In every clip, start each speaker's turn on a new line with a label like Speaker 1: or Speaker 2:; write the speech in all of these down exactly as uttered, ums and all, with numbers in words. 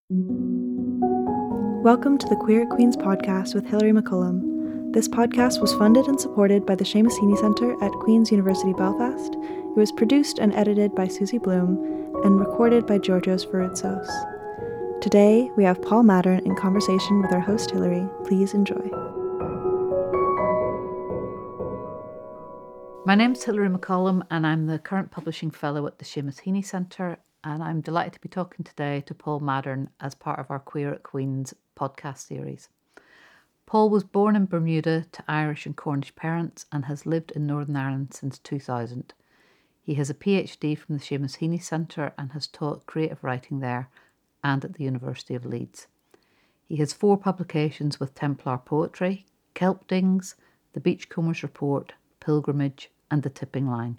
Speaker 1: Welcome to the Queer at Queen's podcast with Hilary McCullum. This podcast was funded and supported by the Seamus Heaney Centre at Queen's University Belfast. It was produced and edited by Susie Bloom and recorded by Georgios Varoutsos. Today, we have Paul Maddern in conversation with our host Hilary. Please enjoy.
Speaker 2: My name's Hilary McCollum and I'm the current publishing fellow at the Seamus Heaney Centre, and I'm delighted to be talking today to Paul Maddern as part of our Queer at Queen's podcast series. Paul was born in Bermuda to Irish and Cornish parents and has lived in Northern Ireland since two thousand. He has a PhD from the Seamus Heaney Centre and has taught creative writing there and at the University of Leeds. He has four publications with Templar Poetry: Kelpdings, The Beachcombers Report, Pilgrimage and The Tipping Line.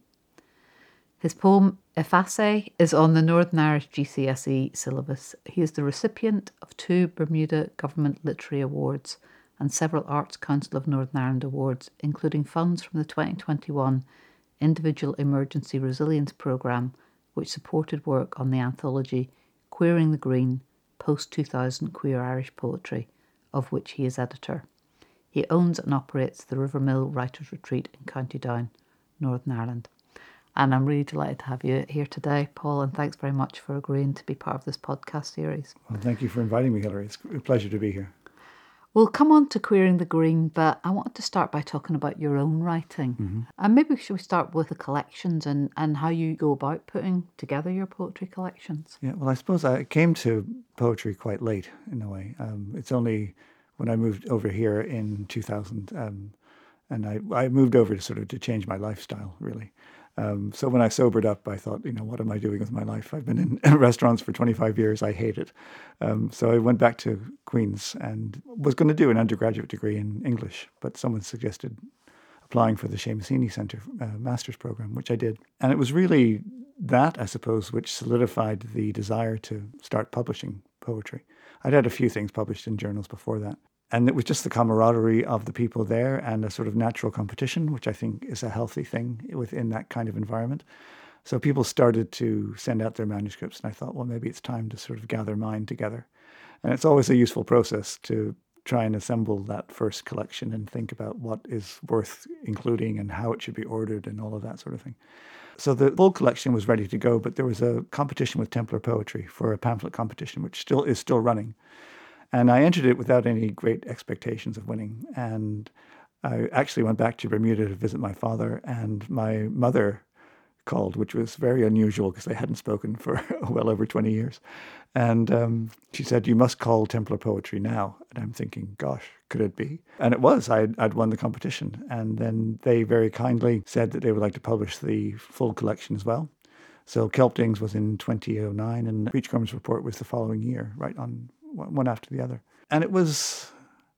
Speaker 2: His poem Efase is on the Northern Irish G C S E syllabus. He is the recipient of two Bermuda Government Literary Awards and several Arts Council of Northern Ireland awards, including funds from the twenty twenty-one Individual Emergency Resilience Programme, which supported work on the anthology Queering the Green, post-two thousand Queer Irish Poetry, of which he is editor. He owns and operates the Rivermill Writers' Retreat in County Down, Northern Ireland. And I'm really delighted to have you here today, Paul, and thanks very much for agreeing to be part of this podcast series.
Speaker 3: Well, thank you for inviting me, Hilary. It's a pleasure to be here.
Speaker 2: We'll come on to Queering the Green, but I wanted to start by talking about your own writing. Mm-hmm. And maybe should we start with the collections and, and how you go about putting together your poetry collections?
Speaker 3: Yeah, well, I suppose I came to poetry quite late in a way. Um, it's only when I moved over here in two thousand, um, and I, I moved over to sort of to change my lifestyle, really. Um, so when I sobered up, I thought, you know, what am I doing with my life? I've been in restaurants for twenty-five years. I hate it. Um, so I went back to Queen's and was going to do an undergraduate degree in English, but someone suggested applying for the Seamus Heaney Centre uh, master's program, which I did. And it was really that, I suppose, which solidified the desire to start publishing poetry. I'd had a few things published in journals before that. And it was just the camaraderie of the people there and a sort of natural competition, which I think is a healthy thing within that kind of environment. So people started to send out their manuscripts, and I thought, well, maybe it's time to sort of gather mine together. And it's always a useful process to try and assemble that first collection and think about what is worth including and how it should be ordered and all of that sort of thing. So the full collection was ready to go, but there was a competition with Templar Poetry for a pamphlet competition, which still is still running. And I entered it without any great expectations of winning. And I actually went back to Bermuda to visit my father, and my mother called, which was very unusual because they hadn't spoken for well over twenty years. And um, she said, "You must call Templar Poetry now." And I'm thinking, gosh, could it be? And it was. I'd, I'd won the competition. And then they very kindly said that they would like to publish the full collection as well. So Kelpdings was in twenty oh nine, and Beachcombers Report was the following year, right on one after the other. And it was,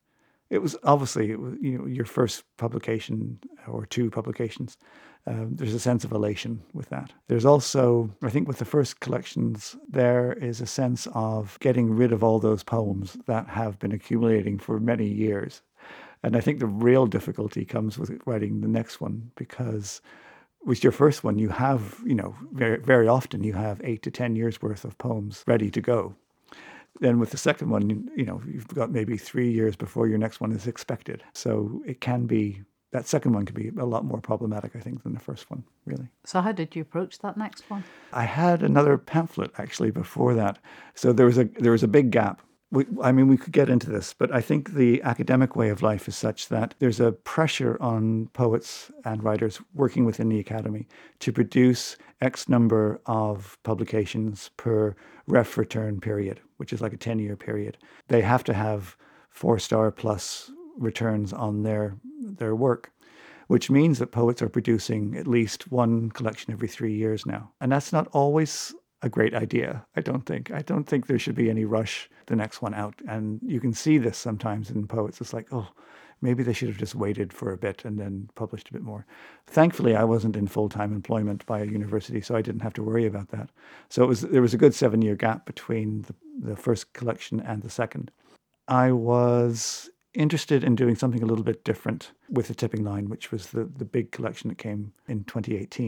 Speaker 3: it was obviously, it was, you know, your first publication or two publications. Um, there's a sense of elation with that. There's also, I think with the first collections, there is a sense of getting rid of all those poems that have been accumulating for many years. And I think the real difficulty comes with writing the next one, because with your first one, you have, you know, very, very often you have eight to ten years worth of poems ready to go. Then with the second one, you know, you've got maybe three years before your next one is expected. So it can be, that second one can be a lot more problematic, I think, than the first one, really.
Speaker 2: So how did you approach that next one?
Speaker 3: I had another pamphlet, actually, before that. So there was a there was a big gap. We, I mean, we could get into this, but I think the academic way of life is such that there's a pressure on poets and writers working within the academy to produce X number of publications per ref return period, which is like a ten-year period. They have to have four-star plus returns on their their work, which means that poets are producing at least one collection every three years now. And that's not always a great idea, I don't think. I don't think there should be any rush the next one out. And you can see this sometimes in poets. It's like, oh, maybe they should have just waited for a bit and then published a bit more. Thankfully, I wasn't in full-time employment by a university, so I didn't have to worry about that. So it was there was a good seven-year gap between the, the first collection and the second. I was interested in doing something a little bit different with The Tipping Line, which was the, the big collection that came in twenty eighteen.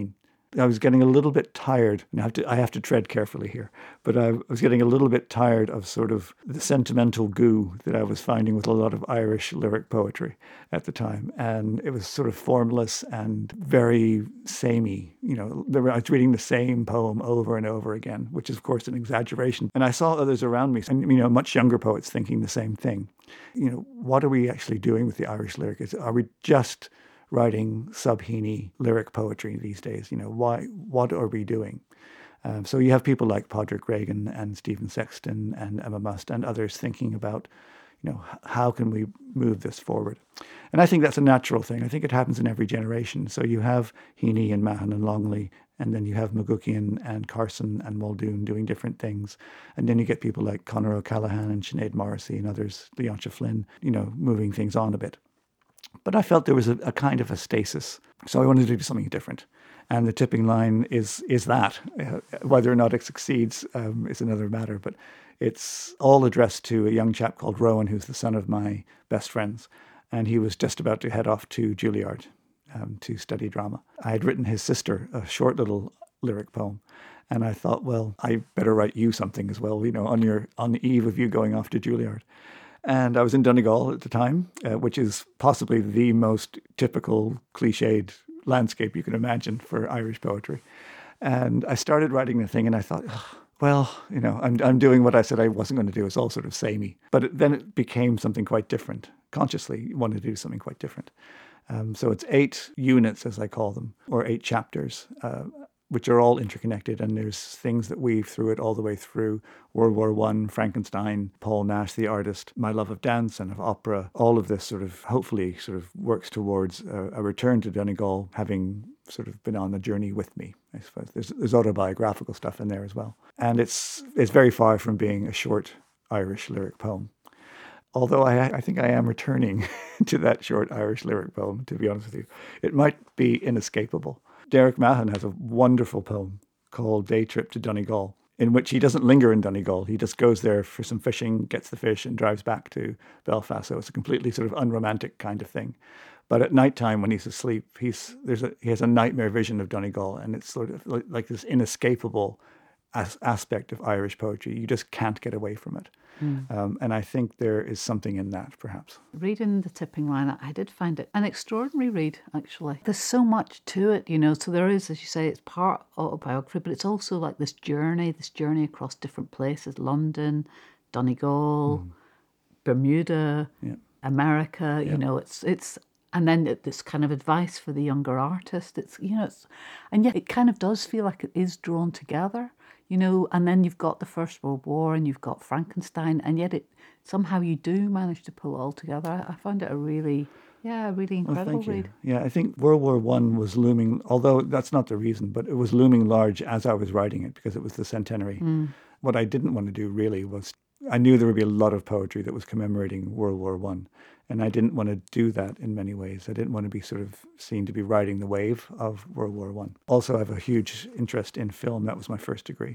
Speaker 3: I was getting a little bit tired. And I have to, I have to tread carefully here, but I was getting a little bit tired of sort of the sentimental goo that I was finding with a lot of Irish lyric poetry at the time. And it was sort of formless and very samey. You know, I was reading the same poem over and over again, which is, of course, an exaggeration. And I saw others around me, and, you know, much younger poets thinking the same thing. You know, what are we actually doing with the Irish lyric? Is, are we just writing sub-Heaney lyric poetry these days? You know, why? What are we doing? Um, so you have people like Padraig Reagan and Stephen Sexton and Emma Must and others thinking about, you know, how can we move this forward? And I think that's a natural thing. I think it happens in every generation. So you have Heaney and Mahon and Longley, and then you have McGuckian and Carson and Muldoon doing different things. And then you get people like Conor O'Callaghan and Sinead Morrissey and others, Leontia Flynn, you know, moving things on a bit. But I felt there was a, a kind of a stasis. So I wanted to do something different. And The Tipping Line is is that. Uh, whether or not it succeeds um, is another matter. But it's all addressed to a young chap called Rowan, who's the son of my best friends. And he was just about to head off to Juilliard um, to study drama. I had written his sister a short little lyric poem. And I thought, well, I better write you something as well, you know, on your on the eve of you going off to Juilliard. And I was in Donegal at the time, uh, which is possibly the most typical cliched landscape you can imagine for Irish poetry. And I started writing the thing and I thought, oh, well, you know, I'm I'm doing what I said I wasn't going to do. It's all sort of samey. But it, then it became something quite different. Consciously wanted to do something quite different. Um, so it's eight units, as I call them, or eight chapters, uh, which are all interconnected, and there's things that weave through it all the way through World War One, Frankenstein, Paul Nash, the artist, my love of dance and of opera. All of this sort of hopefully sort of works towards a, a return to Donegal, having sort of been on the journey with me, I suppose. There's, there's autobiographical stuff in there as well. And it's it's very far from being a short Irish lyric poem. Although I, I think I am returning to that short Irish lyric poem, to be honest with you. It might be inescapable. Derek Mahon has a wonderful poem called Day Trip to Donegal, in which he doesn't linger in Donegal. He just goes there for some fishing, gets the fish, and drives back to Belfast. So it's a completely sort of unromantic kind of thing. But at nighttime, when he's asleep, he's there's a, he has a nightmare vision of Donegal, and it's sort of like, like this inescapable as, aspect of Irish poetry. You just can't get away from it. Mm. Um, and I think there is something in that, perhaps.
Speaker 2: Reading The Tipping Line, I did find it an extraordinary read, actually. There's so much to it, you know. So there is, as you say, it's part autobiography, but it's also like this journey, this journey across different places, London, Donegal, mm. Bermuda, yeah. America, yeah. you know, it's it's... And then this kind of advice for the younger artist. It's, you know, it's, and yet it kind of does feel like it is drawn together, you know, and then you've got the First World War and you've got Frankenstein, and yet it somehow you do manage to pull it all together. I found it a really, yeah, a really incredible
Speaker 3: well, thank
Speaker 2: read.
Speaker 3: You. Yeah, I think World War One was looming, although that's not the reason, but it was looming large as I was writing it because it was the centenary. Mm. What I didn't want to do really was, I knew there would be a lot of poetry that was commemorating World War One. And I didn't want to do that in many ways. I didn't want to be sort of seen to be riding the wave of World War One. Also, I have a huge interest in film. That was my first degree.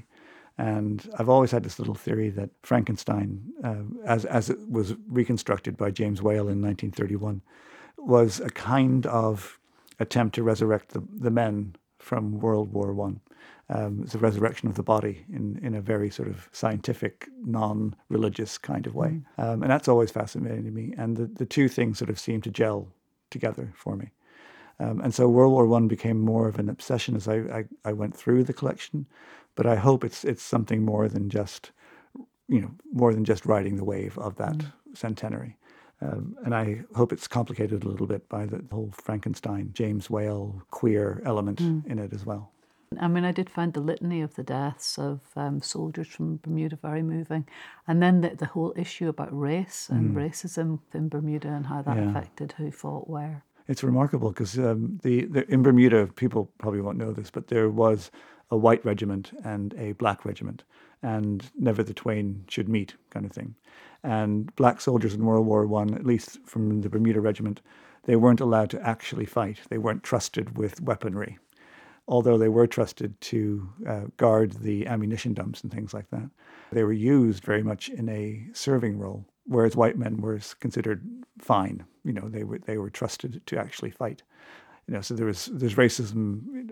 Speaker 3: And I've always had this little theory that Frankenstein, uh, as as it was reconstructed by James Whale in nineteen thirty-one, was a kind of attempt to resurrect the, the men from World War One. Um, it's a resurrection of the body in, in a very sort of scientific, non-religious kind of way. Mm. Um, and that's always fascinating to me. And the, the two things sort of seem to gel together for me. Um, and so World War One became more of an obsession as I, I, I went through the collection. But I hope it's it's something more than just, you know, more than just riding the wave of that mm. centenary. Um, and I hope it's complicated a little bit by the whole Frankenstein, James Whale queer element mm. in it as well.
Speaker 2: I mean, I did find the litany of the deaths of um, soldiers from Bermuda very moving. And then the, the whole issue about race and mm. racism in Bermuda and how that yeah. affected who fought where.
Speaker 3: It's remarkable because um, the, the in Bermuda, people probably won't know this, but there was a white regiment and a black regiment, and never the twain should meet kind of thing. And black soldiers in World War One, at least from the Bermuda regiment, they weren't allowed to actually fight. They weren't trusted with weaponry, although they were trusted to uh, guard the ammunition dumps and things like that. They were used very much in a serving role, whereas white men were considered fine. You know, they were they were trusted to actually fight. You know, so there was there's racism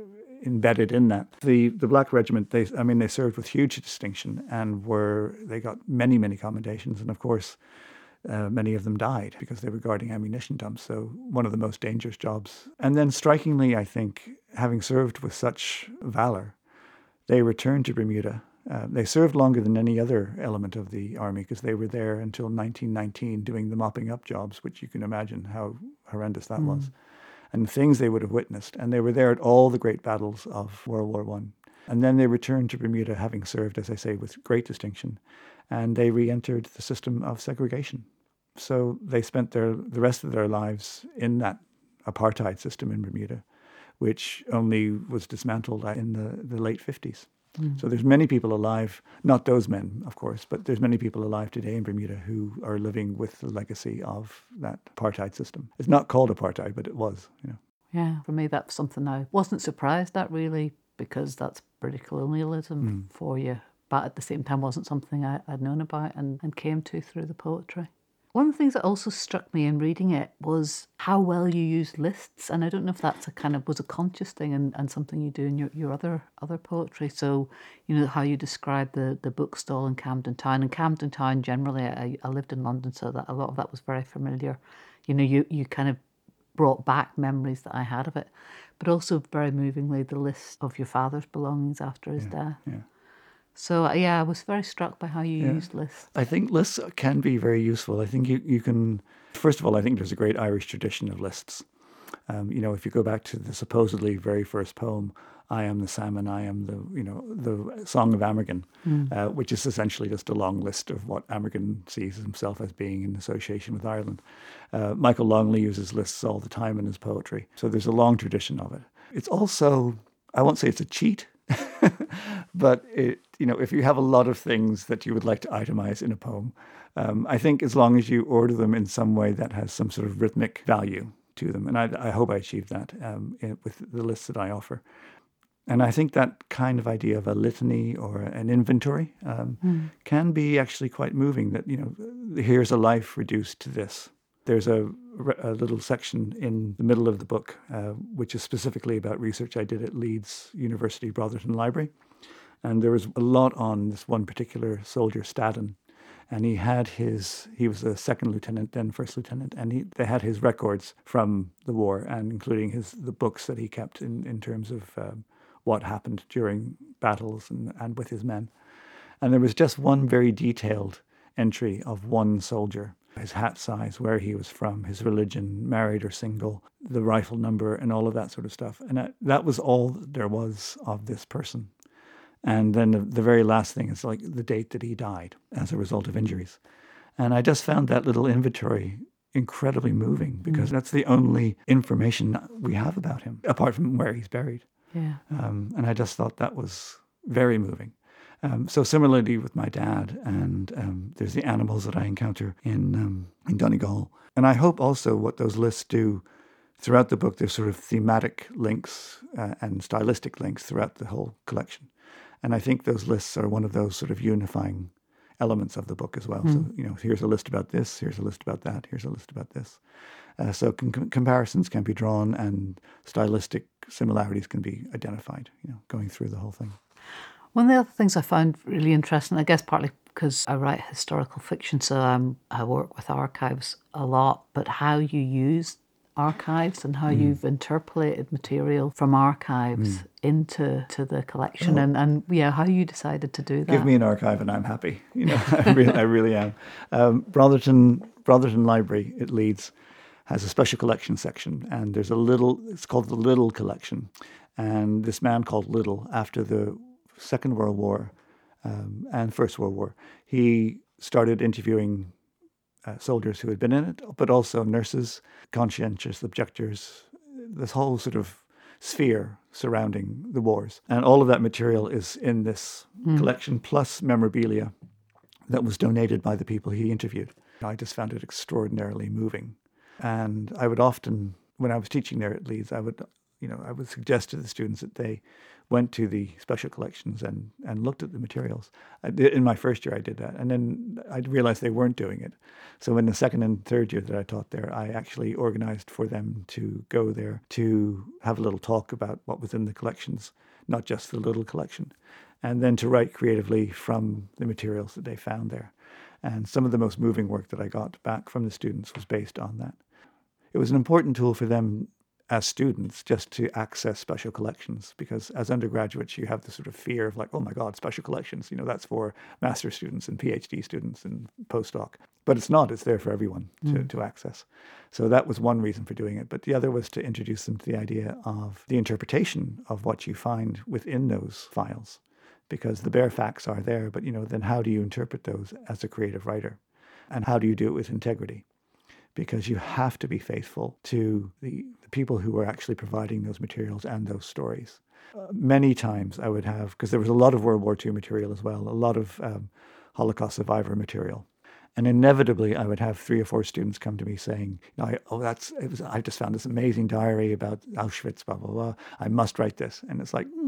Speaker 3: embedded in that. The the Black Regiment, they I mean, they served with huge distinction and were they got many, many commendations. And of course, uh, many of them died because they were guarding ammunition dumps. So one of the most dangerous jobs. And then strikingly, I think, having served with such valor, they returned to Bermuda. Uh, they served longer than any other element of the army because they were there until nineteen nineteen doing the mopping up jobs, which you can imagine how horrendous that mm. was. And the things they would have witnessed. And they were there at all the great battles of World War One. And then they returned to Bermuda, having served, as I say, with great distinction. And they re-entered the system of segregation. So they spent their the rest of their lives in that apartheid system in Bermuda, which only was dismantled in the, the late fifties. Mm. So there's many people alive, not those men, of course, but there's many people alive today in Bermuda who are living with the legacy of that apartheid system. It's not called apartheid, but it was, you know.
Speaker 2: Yeah, for me, that's something I wasn't surprised at, really, because that's British colonialism mm. for you. But at the same time, wasn't something I, I'd known about and, and came to through the poetry. One of the things that also struck me in reading it was how well you use lists. And I don't know if that's a kind of was a conscious thing and, and something you do in your, your other other poetry. So, you know, how you describe the, the bookstall in Camden Town. And Camden Town, generally, I, I lived in London, so that a lot of that was very familiar. You know, you, you kind of brought back memories that I had of it. But also, very movingly, the list of your father's belongings after his
Speaker 3: yeah,
Speaker 2: death.
Speaker 3: Yeah.
Speaker 2: So, yeah, I was very struck by how you
Speaker 3: yeah.
Speaker 2: used lists.
Speaker 3: I think lists can be very useful. I think you, you can, first of all, I think there's a great Irish tradition of lists. Um, you know, if you go back to the supposedly very first poem, I am the salmon, I am the, you know, the Song of Amergin, mm. uh, which is essentially just a long list of what Amergin sees himself as being in association with Ireland. Uh, Michael Longley uses lists all the time in his poetry. So there's a long tradition of it. It's also, I won't say it's a cheat, but it, you know, if you have a lot of things that you would like to itemize in a poem, um, I think as long as you order them in some way that has some sort of rhythmic value to them, and I, I hope I achieve that um, in, with the lists that I offer. And I think that kind of idea of a litany or an inventory um, mm. can be actually quite moving. That, you know, here's a life reduced to this. There's a, a little section in the middle of the book, uh, which is specifically about research I did at Leeds University Brotherton Library. And there was a lot on this one particular soldier, Staden. And he had his, he was a second lieutenant, then first lieutenant, and he, they had his records from the war, and including his the books that he kept in, in terms of um, what happened during battles and, and with his men. And there was just one very detailed entry of one soldier, his hat size, where he was from, his religion, married or single, the rifle number, and all of that sort of stuff. And that, that was all there was of this person. And then the, the very last thing is like the date that he died as a result of injuries. And I just found that little inventory incredibly moving because mm. that's the only information we have about him, apart from where he's buried.
Speaker 2: Yeah.
Speaker 3: Um, and I just thought that was very moving. Um, so similarly with my dad, and um, there's the animals that I encounter in um, in Donegal. And I hope also what those lists do throughout the book, there's sort of thematic links uh, and stylistic links throughout the whole collection. And I think those lists are one of those sort of unifying elements of the book as well. Mm. So, you know, here's a list about this, here's a list about that, here's a list about this. Uh, so com- comparisons can be drawn and stylistic similarities can be identified, you know, going through the whole thing.
Speaker 2: One of the other things I found really interesting, I guess partly because I write historical fiction, so um, I work with archives a lot, but how you use archives and how mm. you've interpolated material from archives mm. into to the collection, oh. and, and yeah, how you decided to do that.
Speaker 3: Give me an archive and I'm happy. You know, I really, I really am. Um, Brotherton, Brotherton Library at Leeds has a special collection section, and there's a little, it's called the Liddell Collection. And this man called Liddell, after the Second World War um, and First World War, he started interviewing uh, soldiers who had been in it, but also nurses, conscientious objectors, this whole sort of sphere surrounding the wars. And all of that material is in this mm. collection, plus memorabilia that was donated by the people he interviewed. I just found it extraordinarily moving. And I would often, when I was teaching there at Leeds, I would, you know, I would suggest to the students that they went to the special collections and, and looked at the materials. I did, in my first year, I did that. And then I realized they weren't doing it. So in the second and third year that I taught there, I actually organized for them to go there to have a little talk about what was in the collections, not just the little collection, and then to write creatively from the materials that they found there. And some of the most moving work that I got back from the students was based on that. It was an important tool for them as students just to access special collections, because as undergraduates you have this sort of fear of like, oh my God, special collections, you know, that's for master students and PhD students and postdoc. But it's not, it's there for everyone to, mm. to access. So that was one reason for doing it. But the other was to introduce them to the idea of the interpretation of what you find within those files, because the bare facts are there, but you know, then how do you interpret those as a creative writer? And how do you do it with integrity? Because you have to be faithful to the, the people who are actually providing those materials and those stories. Uh, many times I would have, because there was a lot of World War Two material as well, a lot of um, Holocaust survivor material. And inevitably I would have three or four students come to me saying, you know, I, oh, that's, it was, I just found this amazing diary about Auschwitz, blah, blah, blah. I must write this. And it's like, mm,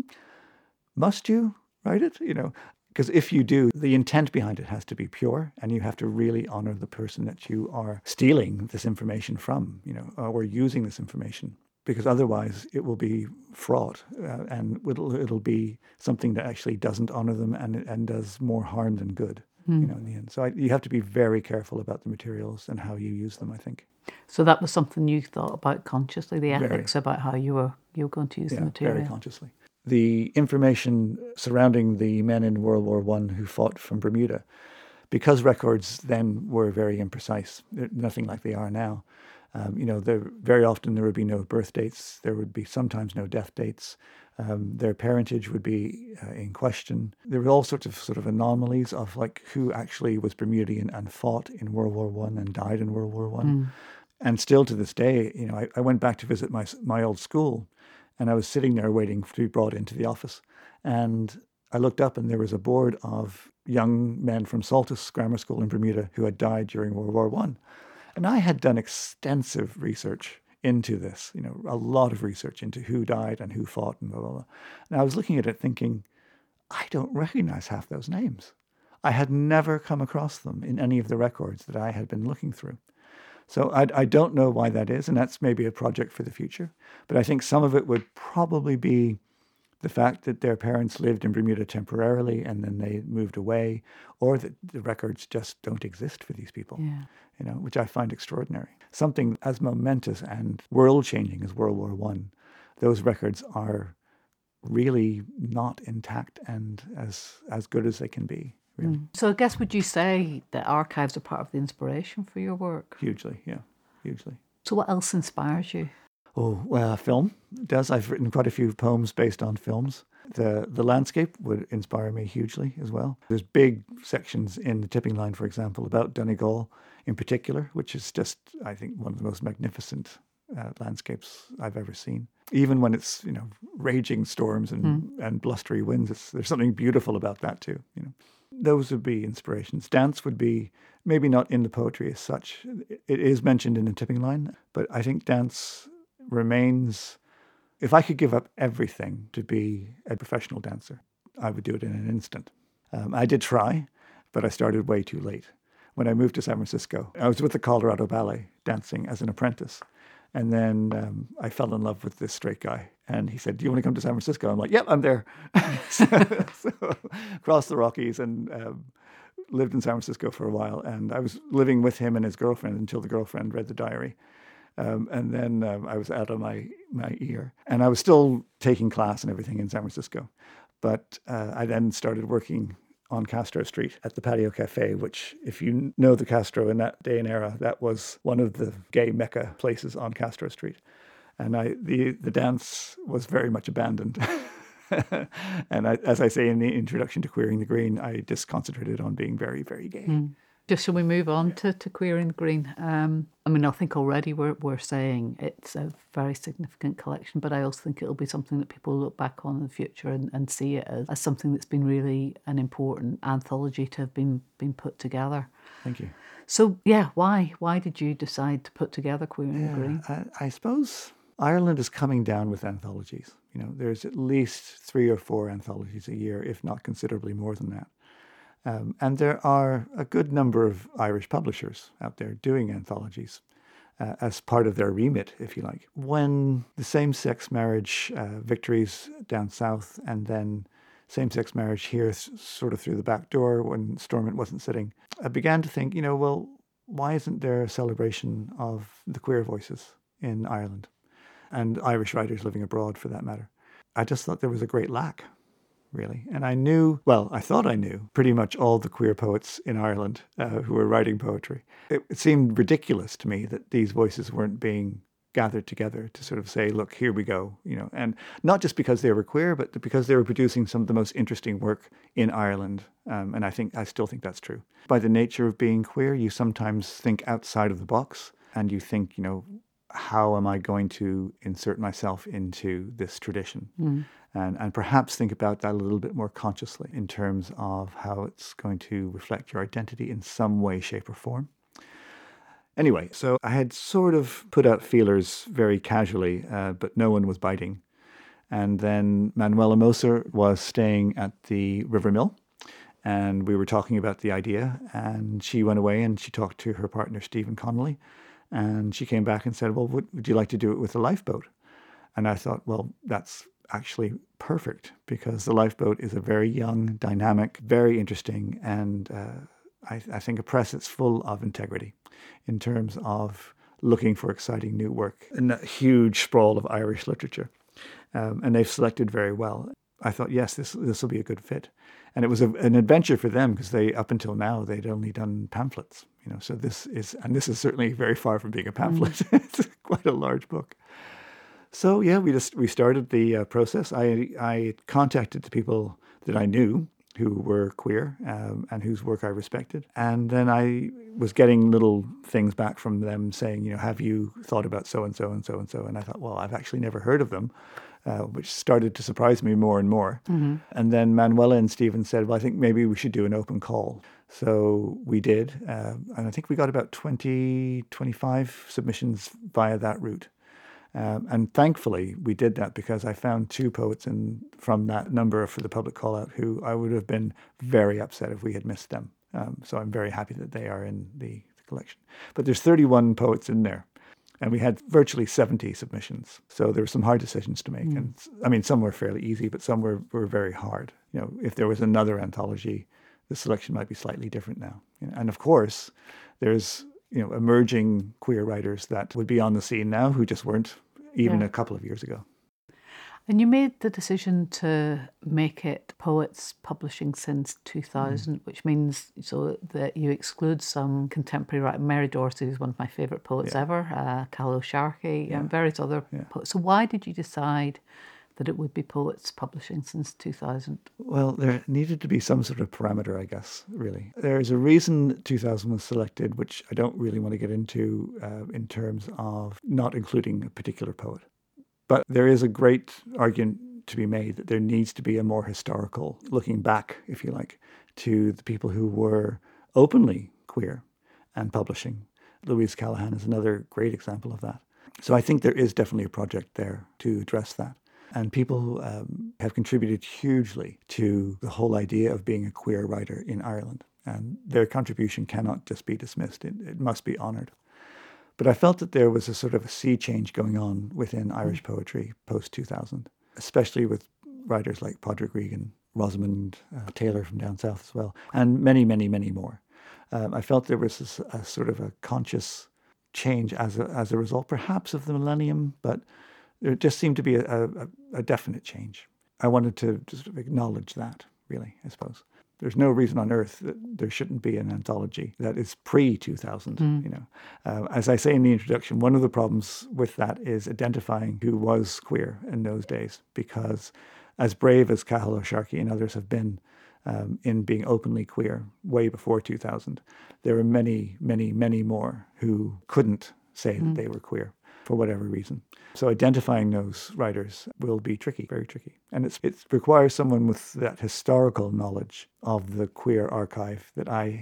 Speaker 3: must you write it? You know, because if you do, the intent behind it has to be pure, and you have to really honor the person that you are stealing this information from, you know, or using this information, because otherwise it will be fraught uh, and it'll, it'll be something that actually doesn't honor them and, and does more harm than good, mm. you know, in the end. So I, you have to be very careful about the materials and how you use them, I think.
Speaker 2: So that was something you thought about consciously, the ethics
Speaker 3: very.
Speaker 2: about how you were you were going to use
Speaker 3: yeah,
Speaker 2: the material?
Speaker 3: Very consciously. The information surrounding the men in World War One who fought from Bermuda, because records then were very imprecise, nothing like they are now. Um, you know, there very often there would be no birth dates. There would be sometimes no death dates. Um, their parentage would be uh, in question. There were all sorts of sort of anomalies of like who actually was Bermudian and fought in World War One and died in World War One. Mm. And still to this day, you know, I, I went back to visit my my old school. And I was sitting there waiting to be brought into the office. And I looked up and there was a board of young men from Saltus Grammar School in Bermuda who had died during World War One. And I had done extensive research into this, you know, a lot of research into who died and who fought and blah, blah, blah. And I was looking at it thinking, I don't recognize half those names. I had never come across them in any of the records that I had been looking through. So I, I don't know why that is, and that's maybe a project for the future. But I think some of it would probably be the fact that their parents lived in Bermuda temporarily and then they moved away, or that the records just don't exist for these people, yeah. you know, which I find extraordinary. Something as momentous and world-changing as World War One, those records are really not intact and as as good as they can be. Really.
Speaker 2: Mm. So I guess would you say that archives are part of the inspiration for your work?
Speaker 3: Hugely, yeah, hugely.
Speaker 2: So what else inspires you?
Speaker 3: Oh, well, film does. I've written quite a few poems based on films. The the landscape would inspire me hugely as well. There's big sections in The Tipping Line, for example, about Donegal in particular, which is just, I think, one of the most magnificent uh, landscapes I've ever seen. Even when it's, you know, raging storms and, mm. and blustery winds, it's, there's something beautiful about that too, you know. Those would be inspirations. Dance would be maybe not in the poetry as such. It is mentioned in The Tipping Line, but I think dance remains, if I could give up everything to be a professional dancer, I would do it in an instant. Um, I did try, but I started way too late. When I moved to San Francisco, I was with the Colorado Ballet dancing as an apprentice. And then um, I fell in love with this straight guy. And he said, do you want to come to San Francisco? I'm like, yep, I'm there. so, so crossed the Rockies and um, lived in San Francisco for a while. And I was living with him and his girlfriend until the girlfriend read the diary. Um, and then um, I was out of my, my ear. And I was still taking class and everything in San Francisco. But uh, I then started working on Castro Street at the Patio Cafe, which, if you know the Castro in that day and era, that was one of the gay mecca places on Castro Street. And I the, the dance was very much abandoned. And I, as I say in the introduction to Queering the Green, I just concentrated on being very, very gay. Mm.
Speaker 2: Just shall we move on to, to Queering the Green? Um, I mean, I think already we're we're saying it's a very significant collection, but I also think it'll be something that people look back on in the future and, and see it as, as something that's been really an important anthology to have been, been put together.
Speaker 3: Thank you.
Speaker 2: So, yeah, why? Why did you decide to put together Queering
Speaker 3: yeah,
Speaker 2: the Green?
Speaker 3: I, I suppose Ireland is coming down with anthologies. You know, there's at least three or four anthologies a year, if not considerably more than that. Um, and there are a good number of Irish publishers out there doing anthologies uh, as part of their remit, if you like. When the same-sex marriage uh, victories down south and then same-sex marriage here th- sort of through the back door when Stormont wasn't sitting, I began to think, you know, well, why isn't there a celebration of the queer voices in Ireland and Irish writers living abroad for that matter? I just thought there was a great lack, really. And I knew, well, I thought I knew pretty much all the queer poets in Ireland uh, who were writing poetry. It, it seemed ridiculous to me that these voices weren't being gathered together to sort of say, look, here we go, you know, and not just because they were queer, but because they were producing some of the most interesting work in Ireland. Um, and I think, I still think that's true. By the nature of being queer, you sometimes think outside of the box and you think, you know, how am I going to insert myself into this tradition? Mm. And, and perhaps think about that a little bit more consciously in terms of how it's going to reflect your identity in some way, shape, or form. Anyway, so I had sort of put out feelers very casually, uh, but no one was biting. And then Manuela Moser was staying at the River Mill, and we were talking about the idea, and she went away and she talked to her partner, Stephen Connolly, and she came back and said, well, would, would you like to do it with a lifeboat? And I thought, well, that's actually perfect, because the lifeboat is a very young, dynamic, very interesting, and uh, I, I think a press that's full of integrity in terms of looking for exciting new work in a huge sprawl of Irish literature. Um, and they've selected very well. I thought, yes, this this will be a good fit. And it was a, an adventure for them, because they, up until now, they'd only done pamphlets. You know, so this is, and this is certainly very far from being a pamphlet. Mm. It's quite a large book. So yeah, we just we started the uh, process. I I contacted the people that I knew who were queer um, and whose work I respected, and then I was getting little things back from them saying, you know, have you thought about so and so and so and so? And I thought, well, I've actually never heard of them, uh, which started to surprise me more and more. Mm-hmm. And then Manuela and Stephen said, well, I think maybe we should do an open call. So we did, uh, and I think we got about twenty, twenty-five submissions via that route. Um, and thankfully, we did that, because I found two poets in, from that number for the public call-out who I would have been very upset if we had missed them. Um, so I'm very happy that they are in the, the collection. But there's thirty-one poets in there, and we had virtually seventy submissions. So there were some hard decisions to make. Mm. And I mean, some were fairly easy, but some were, were very hard. You know, if there was another anthology, the selection might be slightly different now. You know, and of course, there's, you know, emerging queer writers that would be on the scene now who just weren't even yeah. a couple of years ago.
Speaker 2: And you made the decision to make it Poets Publishing since two thousand, mm. which means so that you exclude some contemporary writing. Mary Dorsey is one of my favourite poets yeah. ever, uh, Cathal Sharkey, yeah. and various other yeah. poets. So why did you decide that it would be Poets Publishing since two thousand?
Speaker 3: Well, there needed to be some sort of parameter, I guess, really. There's a reason two thousand was selected, which I don't really want to get into uh, in terms of not including a particular poet. But there is a great argument to be made that there needs to be a more historical looking back, if you like, to the people who were openly queer and publishing. Louise Callahan is another great example of that. So I think there is definitely a project there to address that. And people um, have contributed hugely to the whole idea of being a queer writer in Ireland. And their contribution cannot just be dismissed. It, it must be honoured. But I felt that there was a sort of a sea change going on within Irish poetry post two thousand, especially with writers like Padraig Regan, Rosamund uh, Taylor from down south as well, and many, many, many more. Um, I felt there was a, a sort of a conscious change as a, as a result, perhaps of the millennium, but there just seemed to be a, a, a definite change. I wanted to just acknowledge that, really, I suppose. There's no reason on earth that there shouldn't be an anthology that is pre two thousand, mm. you know. Uh, as I say in the introduction, one of the problems with that is identifying who was queer in those days, because as brave as Cathal Sharkey and others have been um, in being openly queer way before two thousand, there are many, many, many more who couldn't say mm. that they were queer for whatever reason. So identifying those writers will be tricky, very tricky. And it's, it requires someone with that historical knowledge of the queer archive that I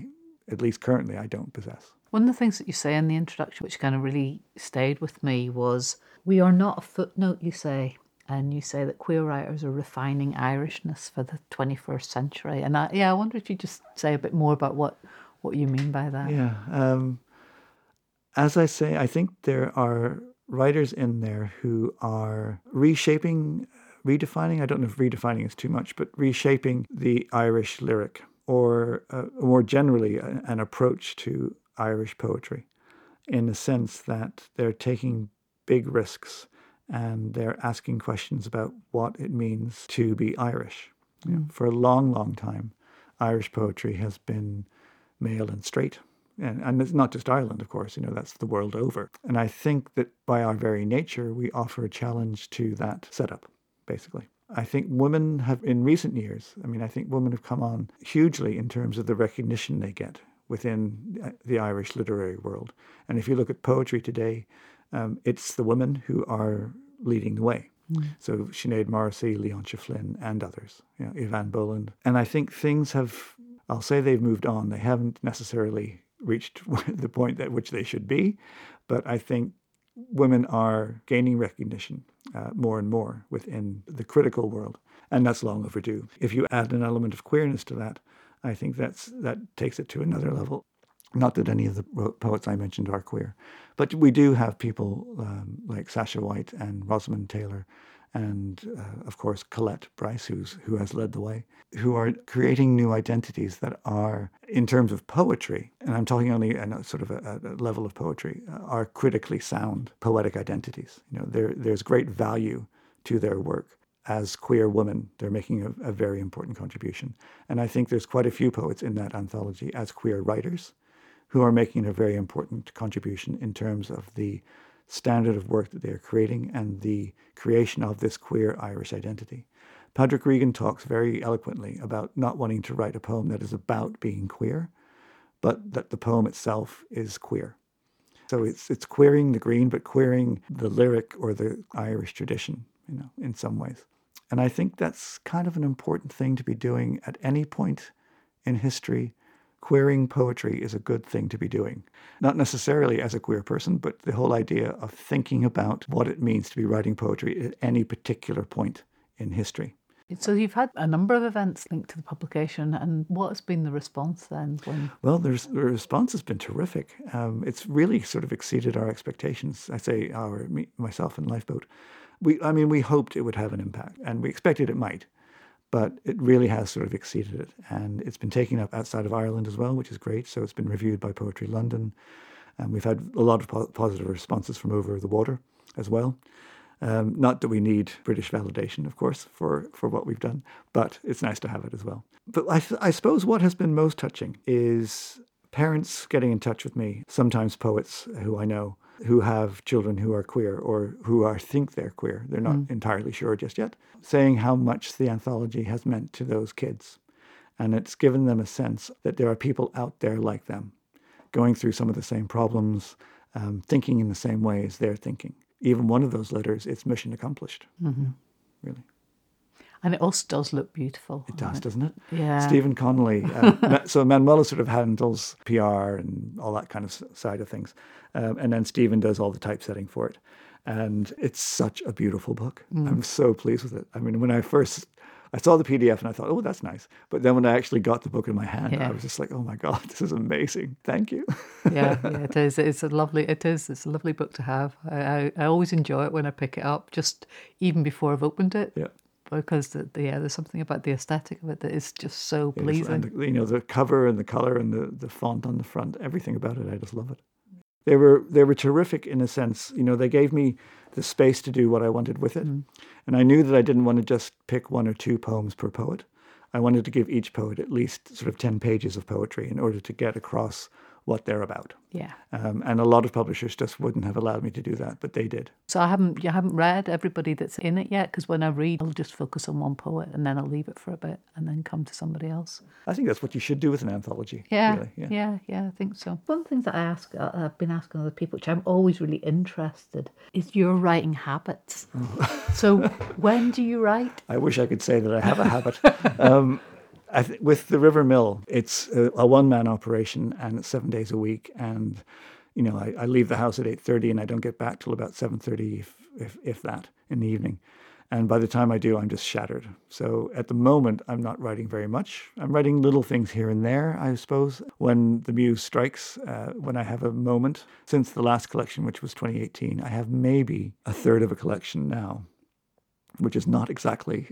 Speaker 3: at least currently, I don't possess.
Speaker 2: One of the things that you say in the introduction, which kind of really stayed with me, was, we are not a footnote, you say. And you say that queer writers are refining Irishness for the twenty-first century. And I, yeah, I wonder if you just say a bit more about what, what you mean by that.
Speaker 3: Yeah. Um, as I say, I think there are writers in there who are reshaping, redefining, I don't know if redefining is too much, but reshaping the Irish lyric, or uh, more generally a, an approach to Irish poetry, in the sense that they're taking big risks and they're asking questions about what it means to be Irish. Mm. You know, for a long, long time, Irish poetry has been male and straight. And, and it's not just Ireland, of course, you know, that's the world over. And I think that by our very nature, we offer a challenge to that setup, basically. I think women have, in recent years, I mean, I think women have come on hugely in terms of the recognition they get within the Irish literary world. And if you look at poetry today, um, it's the women who are leading the way. Mm. So Sinead Morrissey, Leontia Flynn, and others, you know, Yvonne Boland. And I think things have, I'll say they've moved on. They haven't necessarily reached the point at which they should be, but I think women are gaining recognition uh, more and more within the critical world, and that's long overdue. If you add an element of queerness to that, I think that's that takes it to another level. Not that any of the poets I mentioned are queer, but we do have people um, like Sasha White and Rosamund Taylor, and uh, of course Colette Bryce, who's who has led the way, who are creating new identities that are, in terms of poetry, and I'm talking only at a sort of a, a level of poetry, uh, are critically sound poetic identities. You know, there there's great value to their work. As queer women, they're making a, a very important contribution, and I think there's quite a few poets in that anthology as queer writers, who are making a very important contribution in terms of the standard of work that they are creating and the creation of this queer Irish identity. Padraig Regan talks very eloquently about not wanting to write a poem that is about being queer, but that the poem itself is queer. So it's it's queering the green, but queering the lyric or the Irish tradition, you know, in some ways. And I think that's kind of an important thing to be doing at any point in history. Queering poetry is a good thing to be doing. Not necessarily as a queer person, but the whole idea of thinking about what it means to be writing poetry at any particular point in history.
Speaker 2: So you've had a number of events linked to the publication, and what has been the response then? When...
Speaker 3: Well, the, the response has been terrific. Um, it's really sort of exceeded our expectations. I say our, me, myself and Lifeboat. We, I mean, we hoped it would have an impact, and we expected it might. But it really has sort of exceeded it. And it's been taken up outside of Ireland as well, which is great. So it's been reviewed by Poetry London. And we've had a lot of po- positive responses from over the water as well. Um, not that we need British validation, of course, for, for what we've done, but it's nice to have it as well. But I, th- I suppose what has been most touching is parents getting in touch with me, sometimes poets who I know, who have children who are queer or who are think they're queer. They're not mm. entirely sure just yet, saying how much the anthology has meant to those kids. And it's given them a sense that there are people out there like them, going through some of the same problems, um, thinking in the same way as they're thinking. Even one of those letters, it's mission accomplished, mm-hmm. really.
Speaker 2: And it also does look beautiful.
Speaker 3: It does, doesn't it?
Speaker 2: Yeah.
Speaker 3: Stephen Connolly. Uh, so Manuela sort of handles P R and all that kind of side of things. Um, and then Stephen does all the typesetting for it. And it's such a beautiful book. Mm. I'm so pleased with it. I mean, when I first, I saw the P D F and I thought, oh, that's nice. But then when I actually got the book in my hand, yeah. I was just like, oh my God, this is amazing. Thank you.
Speaker 2: yeah, yeah, it is. It's a lovely, it is. It's a lovely book to have. I, I, I always enjoy it when I pick it up, just even before I've opened it.
Speaker 3: Yeah.
Speaker 2: Because the, the, yeah, there's something about the aesthetic of it that is just so pleasing.
Speaker 3: And the, you know, the cover and the color and the, the font on the front, everything about it, I just love it. They were they were terrific in a sense. You know, they gave me the space to do what I wanted with it. Mm. And I knew that I didn't want to just pick one or two poems per poet. I wanted to give each poet at least sort of ten pages of poetry in order to get across what they're about.
Speaker 2: Yeah.
Speaker 3: Um, and a lot of publishers just wouldn't have allowed me to do that, but they did.
Speaker 2: So I haven't, you haven't read everybody that's in it yet? Because when I read, I'll just focus on one poet and then I'll leave it for a bit and then come to somebody else.
Speaker 3: I think that's what you should do with an anthology.
Speaker 2: Yeah,
Speaker 3: really. yeah,
Speaker 2: yeah, yeah, I think so. One of the things that I ask, uh, I've been asking other people, which I'm always really interested, is your writing habits. Oh. So when do you write?
Speaker 3: I wish I could say that I have a habit. um, I th- with the River Mill, it's a, a one-man operation, and it's seven days a week. And you know, I, I leave the house at eight thirty, and I don't get back till about seven thirty, if, if if that, in the evening. And by the time I do, I'm just shattered. So at the moment, I'm not writing very much. I'm writing little things here and there, I suppose, when the muse strikes, uh, when I have a moment. Since the last collection, which was twenty eighteen, I have maybe a third of a collection now, which is not exactly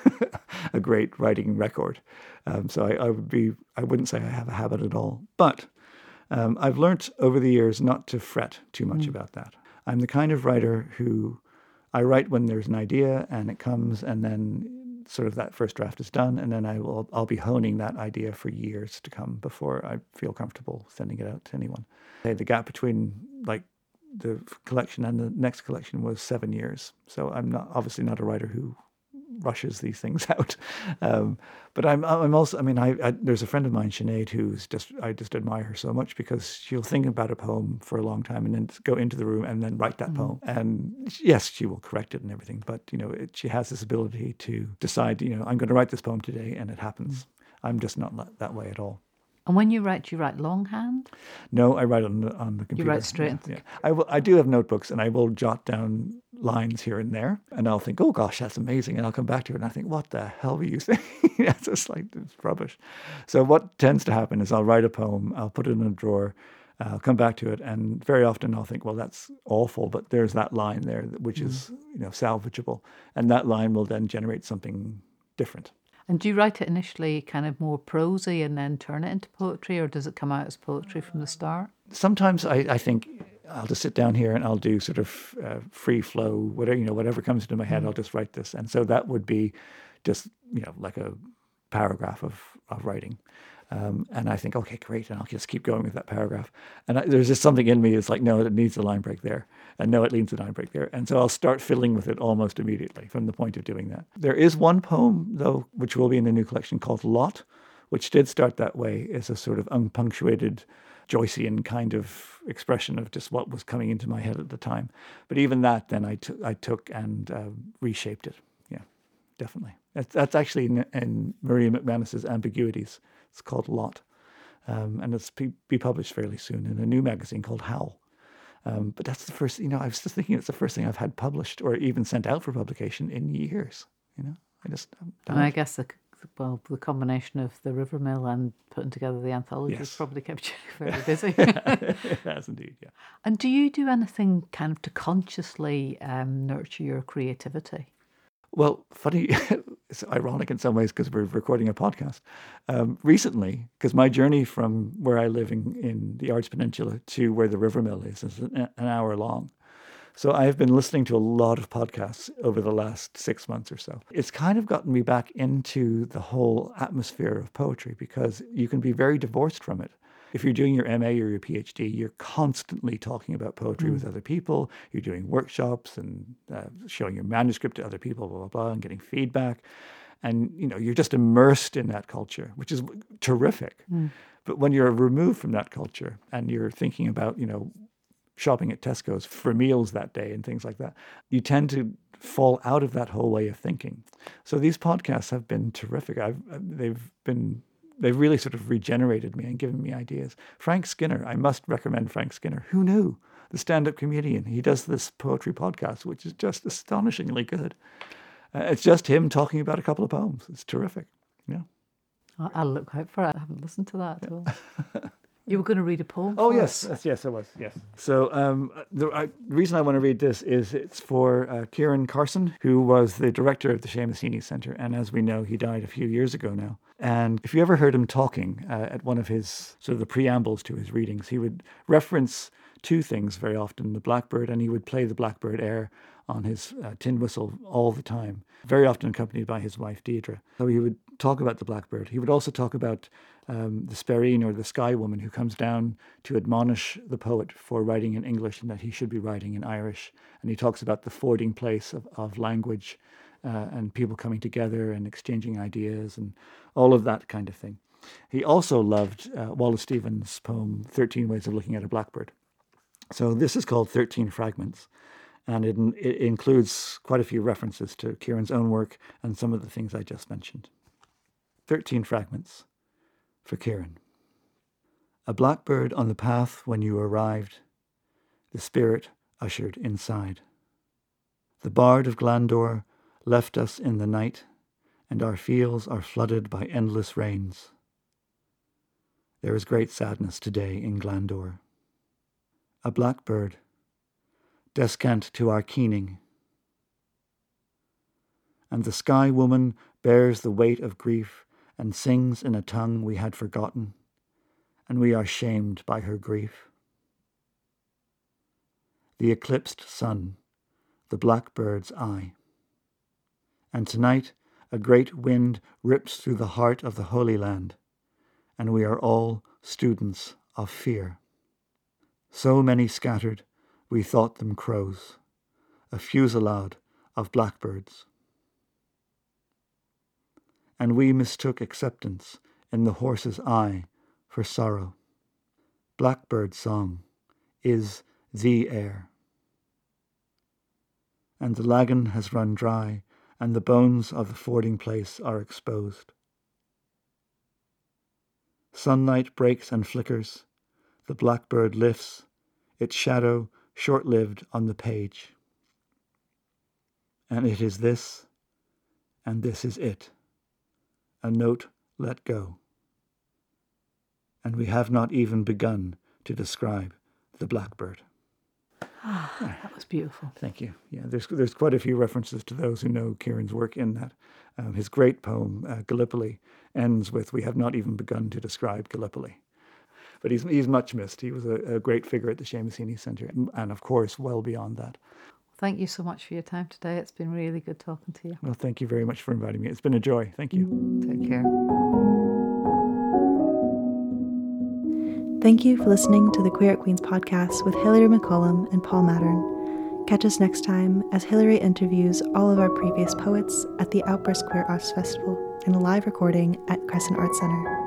Speaker 3: a great writing record. Um, so I, I would be, I wouldn't say I have a habit at all. But um, I've learnt over the years not to fret too much mm. about that. I'm the kind of writer who I write when there's an idea and it comes, and then sort of that first draft is done, and then I will I'll be honing that idea for years to come before I feel comfortable sending it out to anyone. Hey, the gap between like the collection and the next collection was seven years. So I'm not obviously not a writer who rushes these things out. Um, but I'm I'm also, I mean, I, I there's a friend of mine, Sinead, who's just, I just admire her so much, because she'll think about a poem for a long time and then go into the room and then write that mm. poem. And yes, she will correct it and everything, but you know, it, she has this ability to decide, you know, I'm going to write this poem today, and it happens. Mm. I'm just not that way at all.
Speaker 2: And when you write, you write longhand?
Speaker 3: No, I write on the on the computer.
Speaker 2: You write straight.
Speaker 3: Yeah, yeah. I will, I do have notebooks, and I will jot down lines here and there, and I'll think, oh gosh, that's amazing, and I'll come back to it, and I think, what the hell were you saying? It's just like, it's rubbish. So what tends to happen is I'll write a poem, I'll put it in a drawer, I'll come back to it, and very often I'll think, well, that's awful, but there's that line there, which mm. is, you know, salvageable, and that line will then generate something different.
Speaker 2: And do you write it initially kind of more prosy and then turn it into poetry, or does it come out as poetry from the start? Sometimes
Speaker 3: I, I think I'll just sit down here and I'll do sort of uh, free flow, whatever, you know, whatever comes into my head, mm. I'll just write this. And so that would be just, you know, like a paragraph of, of writing. Um, and I think, okay, great. And I'll just keep going with that paragraph. And I, there's just something in me that's like, no, it needs a line break there. And no, it needs a line break there. And so I'll start fiddling with it almost immediately from the point of doing that. There is one poem, though, which will be in the new collection, called Lot, which did start that way as a sort of unpunctuated, Joycean kind of expression of just what was coming into my head at the time. But even that, then I, t- I took and uh, reshaped it. Yeah, definitely. That's, that's actually in, in Maria McManus's Ambiguities. It's called Lot, um, and it's be, be published fairly soon in a new magazine called Howl. Um, but that's the first, you know, I was just thinking it's the first thing I've had published or even sent out for publication in years. You know, I just.
Speaker 2: And I guess the well, the combination of the River Mill and putting together the anthology has
Speaker 3: yes.
Speaker 2: probably kept you very busy.
Speaker 3: It has indeed, yeah.
Speaker 2: And do you do anything kind of to consciously um, nurture your creativity?
Speaker 3: Well, funny, it's ironic in some ways because we're recording a podcast. Um, recently, because my journey from where I live in, in the Ards Peninsula to where the River Mill is is an, an hour long. So I've been listening to a lot of podcasts over the last six months or so. It's kind of gotten me back into the whole atmosphere of poetry because you can be very divorced from it. If you're doing your M A or your PhD, you're constantly talking about poetry mm. with other people. You're doing workshops and uh, showing your manuscript to other people, blah, blah, blah, and getting feedback. And, you know, you're just immersed in that culture, which is terrific. Mm. But when you're removed from that culture and you're thinking about, you know, shopping at Tesco's for meals that day and things like that, you tend to fall out of that whole way of thinking. So these podcasts have been terrific. I've, they've been... They've really sort of regenerated me and given me ideas. Frank Skinner, I must recommend Frank Skinner. Who knew? The stand-up comedian. He does this poetry podcast, which is just astonishingly good. Uh, it's just him talking about a couple of poems. It's terrific. Yeah.
Speaker 2: I'll look out for it. I haven't listened to that at all. You were going to read a poem?
Speaker 3: Oh, yes. yes. Yes, I was. Yes. So um, the I, reason I want to read this is it's for uh, Kieran Carson, who was the director of the Seamus Heaney Centre. And as we know, he died a few years ago now. And if you ever heard him talking uh, at one of his sort of the preambles to his readings, he would reference two things very often, the blackbird, and he would play the blackbird air on his uh, tin whistle all the time, very often accompanied by his wife, Deirdre. So he would talk about the blackbird. He would also talk about um, the Sperrine or the sky woman who comes down to admonish the poet for writing in English and that he should be writing in Irish. And he talks about the fording place of, of language uh, and people coming together and exchanging ideas and all of that kind of thing. He also loved uh, Wallace Stevens' poem, thirteen Ways of Looking at a Blackbird. So this is called thirteen Fragments. And it, it includes quite a few references to Kieran's own work and some of the things I just mentioned. thirteen fragments for Kieran. A blackbird on the path when you arrived, the spirit ushered inside. The bard of Glandor left us in the night, and our fields are flooded by endless rains. There is great sadness today in Glandor. A blackbird, descant to our keening, and the sky woman bears the weight of grief and sings in a tongue we had forgotten, and we are shamed by her grief. The eclipsed sun, the blackbird's eye. And tonight a great wind rips through the heart of the Holy Land, and we are all students of fear. So many scattered, we thought them crows, a fusillade of blackbirds. And we mistook acceptance in the horse's eye for sorrow. Blackbird song is the air. And the lagan has run dry, and the bones of the fording place are exposed. Sunlight breaks and flickers, the blackbird lifts, its shadow short-lived on the page. And it is this, and this is it, a note let go. And we have not even begun to describe the blackbird.
Speaker 2: Ah, that was beautiful.
Speaker 3: Thank you. Yeah, there's there's quite a few references to those who know Kieran's work in that. Um, his great poem, uh, Gallipoli, ends with, "We have not even begun to describe Gallipoli." But he's he's much missed. He was a, a great figure at the Seamus Heaney Centre, and, and of course, well beyond that.
Speaker 2: Thank you so much for your time today. It's been really good talking to you.
Speaker 3: Well, thank you very much for inviting me. It's been a joy. Thank you.
Speaker 2: Take care.
Speaker 1: Thank you for listening to the Queer at Queens podcast with Hilary McCollum and Paul Mattern. Catch us next time as Hilary interviews all of our previous poets at the Outburst Queer Arts Festival in a live recording at Crescent Arts Centre.